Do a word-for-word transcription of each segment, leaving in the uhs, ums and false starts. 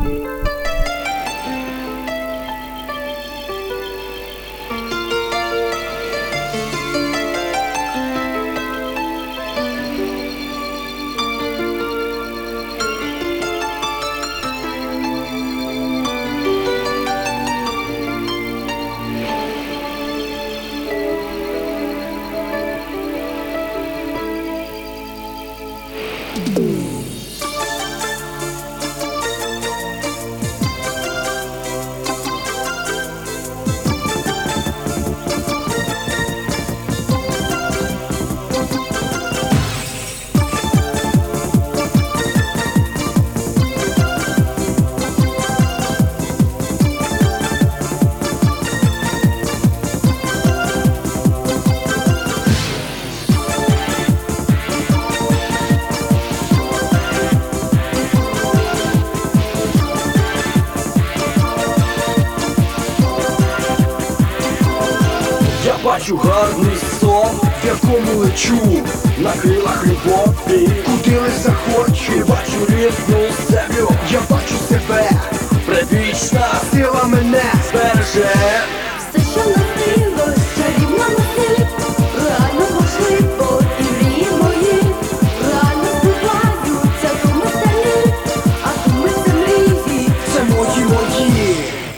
Бачу гарний сон, в якому лечу на крилах любові, куди лиш захочу. Бачу рідну землю, я бачу себе, предвічна сила мене збереже. Все, що навколо, чарівно носить, реально можливо, і мрії мої реально збуваються, думи самі, а думи це мрії, це мої мої.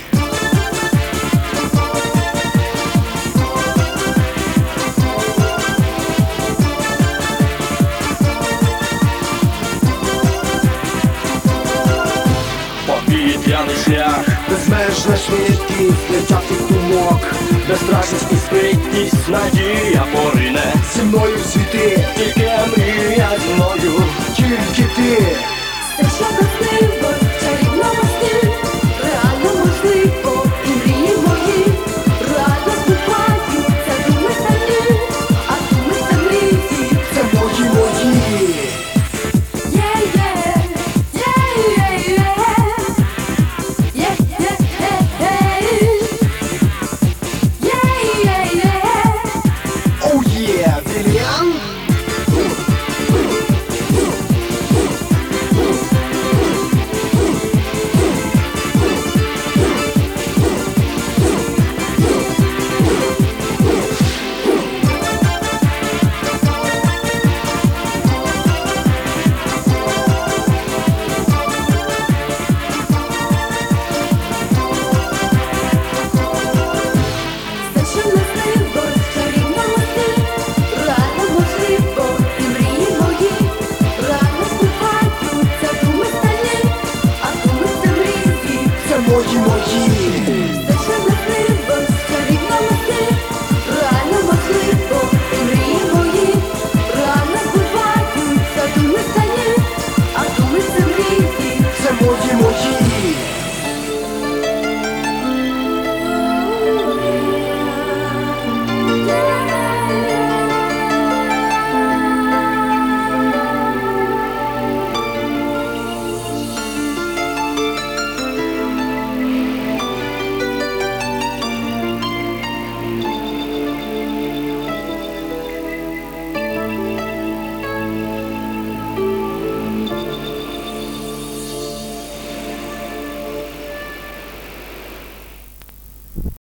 Повітряний шлях, безмежна швидкість летячих думок, безстрашність і спритність, надія порине зі мною в світи, тільки мрія зі мною, тільки ти. все, що навколо, чарівно носить, реально можливо, і мрії мої реально збуваються, думи самі, а думи це мрії, Це мої мої. Oh yeah, Вільян. Мої мої.